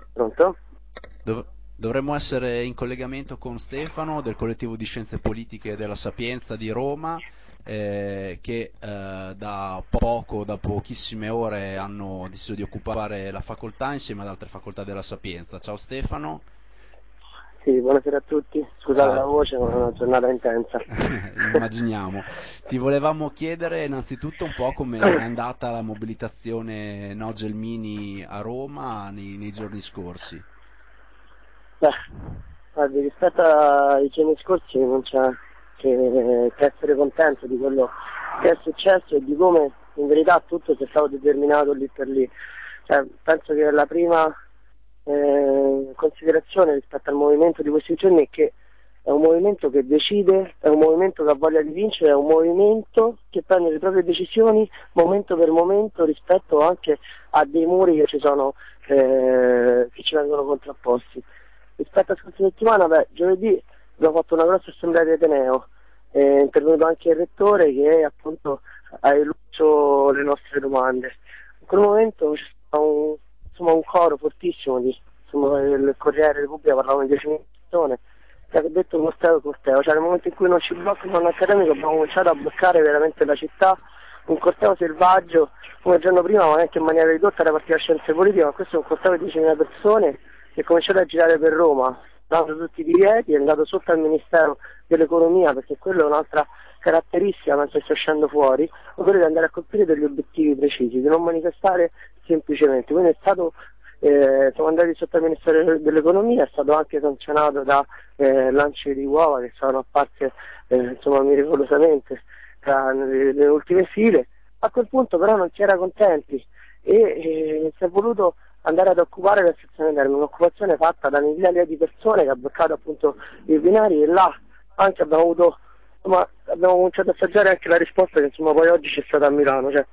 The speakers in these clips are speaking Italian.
Pronto? Dovremmo essere in collegamento con Stefano del collettivo di scienze politiche della Sapienza di Roma, che da pochissime ore hanno deciso di occupare la facoltà insieme ad altre facoltà della Sapienza. Ciao Stefano. Sì, buonasera a tutti. Scusate la Ciao. voce, ma è una giornata intensa. Immaginiamo. Ti volevamo chiedere innanzitutto un po' come è andata la mobilitazione No Gelmini a Roma nei giorni scorsi. Beh, guardi, rispetto ai giorni scorsi non c'è che essere contento di quello che è successo e di come in verità tutto sia stato determinato lì per lì. Cioè, penso che la prima considerazione rispetto al movimento di questi giorni è che è un movimento che decide, è un movimento che ha voglia di vincere, è un movimento che prende le proprie decisioni momento per momento rispetto anche a dei muri che che ci vengono contrapposti. Rispetto a questa settimana, beh, giovedì abbiamo fatto una grossa assemblea di Ateneo, è intervenuto anche il rettore che appunto ha eluso le nostre domande. In quel momento c'è stato un coro fortissimo il Corriere Repubblica, parlavano di 10.000 persone, che ha detto corteo corteo, cioè nel momento in cui non ci bloccano l'anno accademico abbiamo cominciato a bloccare veramente la città, un corteo selvaggio, come il giorno prima, ma anche in maniera ridotta da partire a scienze politiche, ma questo è un corteo di 10.000 persone che è cominciato a girare per Roma, dato tutti i divieti, è andato sotto al Ministero dell'Economia, perché quello è un'altra caratteristica mentre sto uscendo fuori, ovvero di andare a colpire degli obiettivi precisi, di non manifestare semplicemente. Quindi siamo andati sotto il Ministero dell'Economia, è stato anche sanzionato da lanci di uova che sono apparse miracolosamente nelle ultime file. A quel punto però non si era contenti e si è voluto andare ad occupare la stazione Termini, un'occupazione fatta da migliaia di persone che ha bloccato appunto i binari e là anche abbiamo cominciato a assaggiare anche la risposta che insomma poi oggi c'è stata a Milano, cioè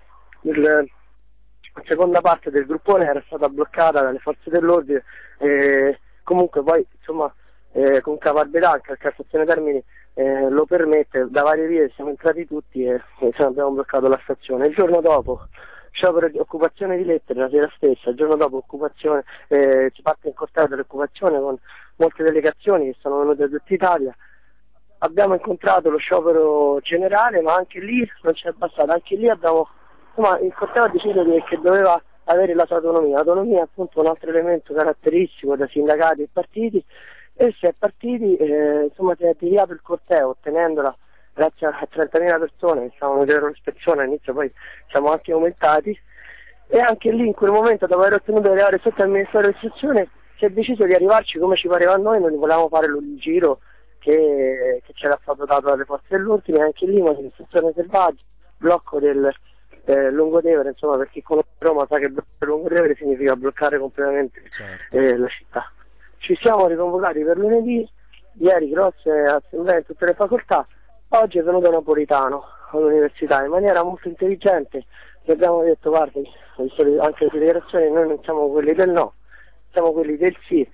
la seconda parte del gruppone era stata bloccata dalle forze dell'ordine e comunque poi insomma con caparbietà anche la Cassazione Termini lo permette, da varie vie siamo entrati tutti e insomma, abbiamo bloccato la stazione. Il giorno dopo sciopero di occupazione di lettere, la sera stessa, il giorno dopo occupazione, si parte in corteo dell'occupazione con molte delegazioni che sono venute da tutta Italia. Abbiamo incontrato lo sciopero generale, ma anche lì non ci è bastato, anche lì il corteo ha deciso che doveva avere la sua autonomia. L'autonomia è appunto un altro elemento caratteristico da sindacati e partiti e si è partiti, si è deviato il corteo ottenendola grazie a 30.000 persone che stavano dietro l'ispezione, all'inizio poi siamo anche aumentati e anche lì in quel momento dopo aver ottenuto di arrivare sotto al Ministero dell'Istruzione si è deciso di arrivarci come ci pareva a noi, non volevamo fare il giro che c'era stato dato dalle forze dell'ordine, anche lì manifestazione selvaggia, blocco del Lungotevere, insomma per chi conosce Roma sa che bloccare il Lungotevere significa bloccare completamente Certo. la città. Ci siamo riconvocati per lunedì, ieri grosse assemblee in tutte le facoltà, oggi è venuto Napolitano all'università in maniera molto intelligente, gli abbiamo detto guarda, anche le federazioni noi non siamo quelli del no, siamo quelli del sì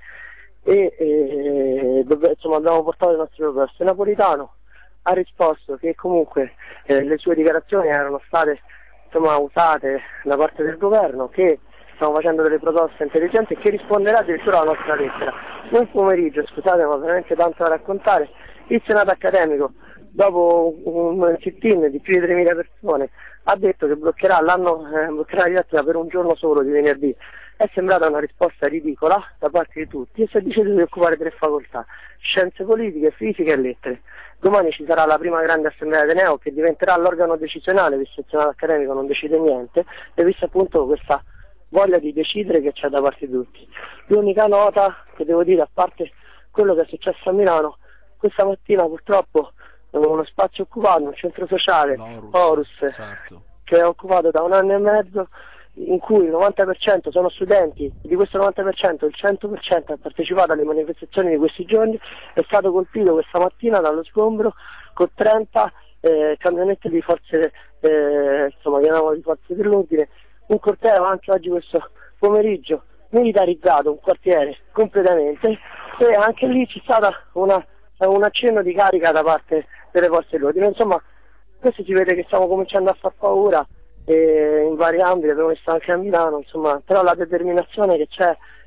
insomma abbiamo portato le nostre proposte. Napolitano ha risposto che comunque le sue dichiarazioni erano state insomma usate da parte del governo, che stiamo facendo delle proposte intelligenti e che risponderà addirittura alla nostra lettera. Nel pomeriggio, scusate ma veramente tanto da raccontare, il Senato accademico, dopo un sit-in di più di 3.000 persone, ha detto che bloccherà la didattica per un giorno solo di venerdì. È sembrata una risposta ridicola da parte di tutti e si è deciso di occupare 3 facoltà, scienze politiche, fisica e lettere. Domani ci sarà la prima grande assemblea di Ateneo che diventerà l'organo decisionale, visto che il Senato accademico non decide niente, e visto appunto questa voglia di decidere che c'è da parte di tutti. L'unica nota che devo dire, a parte quello che è successo a Milano, questa mattina purtroppo uno spazio occupato, un centro sociale, L'Orus, Horus, certo. che è occupato da 1 anno e mezzo, in cui il 90% sono studenti, di questo 90% il 100% ha partecipato alle manifestazioni di questi giorni, è stato colpito questa mattina dallo sgombro con 30 camionette di forze, chiamiamole di forze dell'ordine, un corteo anche oggi questo pomeriggio militarizzato, un quartiere completamente, e anche lì c'è stata un accenno di carica da parte delle forze dell'ordine. Insomma, questo si vede che stiamo cominciando a far paura in vari ambiti, abbiamo visto anche a Milano, insomma, però la determinazione che c'è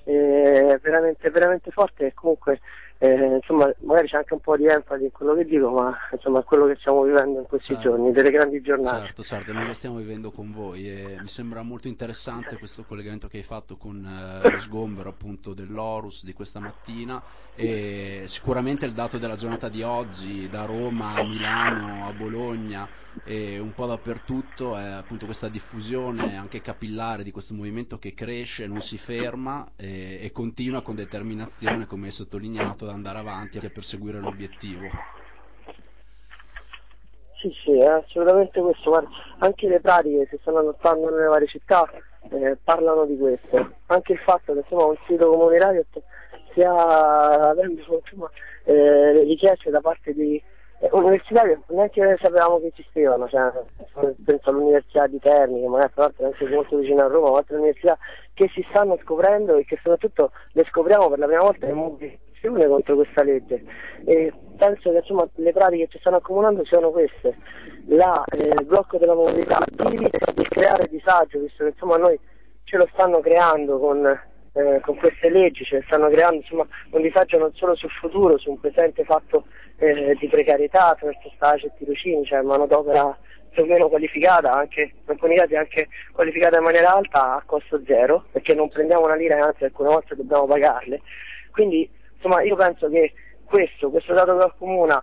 veramente, veramente forte e comunque insomma magari c'è anche un po' di enfasi in quello che dico, ma insomma è quello che stiamo vivendo in questi giorni, Certo, delle grandi giornate. certo, certo, noi lo stiamo vivendo con voi e mi sembra molto interessante questo collegamento che hai fatto con lo sgombero appunto dell'Orus di questa mattina e sicuramente il dato della giornata di oggi da Roma a Milano a Bologna e un po' dappertutto è appunto questa diffusione anche capillare di questo movimento che cresce, non si ferma e continua con determinazione, come hai sottolineato, ad andare avanti e a perseguire l'obiettivo. Sì, sì, è assolutamente questo. Guarda, anche le pratiche che stanno adottando nelle varie città parlano di questo. Anche il fatto che insomma, un sito come Uniradiot stia avendo insomma, richieste da parte di universitari che neanche sapevamo che esistevano. Cioè, penso all'Università di Terni, che magari tra l'altro è anche molto vicino a Roma, ma altre università che si stanno scoprendo e che soprattutto le scopriamo per la prima volta in mobilitazione contro questa legge. E penso che insomma, le pratiche che ci stanno accomunando siano queste, il blocco della mobilità, il creare disagio, visto che insomma noi ce lo stanno creando con queste leggi, ce ne stanno creando insomma, un disagio non solo sul futuro, su un presente fatto di precarietà attraverso stage e tirocini, cioè manodopera più o meno qualificata, anche in alcuni casi anche qualificata in maniera alta a costo zero, perché non prendiamo una lira e anzi alcune volte dobbiamo pagarle. Quindi insomma io penso che questo dato che accomuna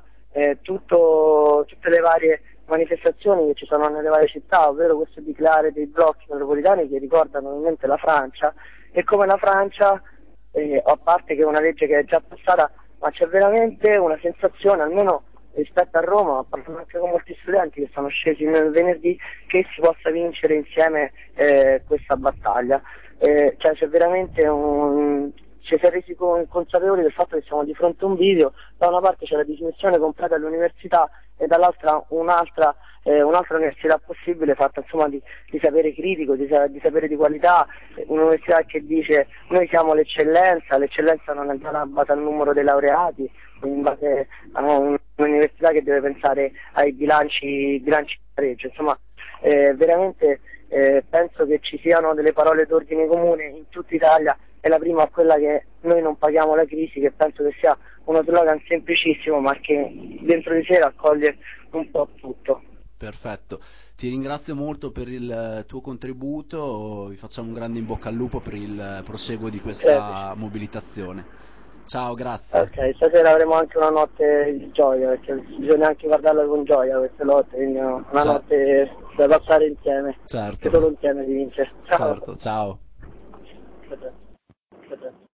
tutte le varie manifestazioni che ci sono nelle varie città, ovvero questo declare dei blocchi metropolitani che ricordano ovviamente la Francia, e come la Francia, a parte che è una legge che è già passata, ma c'è veramente una sensazione, almeno rispetto a Roma, ma parlando anche con molti studenti che sono scesi nel venerdì, che si possa vincere insieme questa battaglia. Cioè c'è veramente ci si è resi consapevoli del fatto che siamo di fronte a un video, da una parte c'è la dismissione comprata all'università e dall'altra un'altra università possibile fatta insomma di sapere critico, di sapere di qualità, un'università che dice noi siamo l'eccellenza, l'eccellenza non è data in base al numero dei laureati, in base a un'università che deve pensare ai bilanci di pareggio, insomma veramente penso che ci siano delle parole d'ordine comune in tutta Italia e la prima è quella che noi non paghiamo la crisi, che penso che sia uno slogan semplicissimo ma che dentro di sé raccoglie un po' tutto. Perfetto, ti ringrazio molto per il tuo contributo, vi facciamo un grande in bocca al lupo per il proseguo di Crepi. questa mobilitazione. Ciao, grazie. Ok, stasera avremo anche una notte di gioia, perché bisogna anche guardarla con gioia queste lotte, quindi una Ce- notte da passare insieme, che certo, solo insieme si vince. Ciao. certo, ciao. Ciao. Ciao.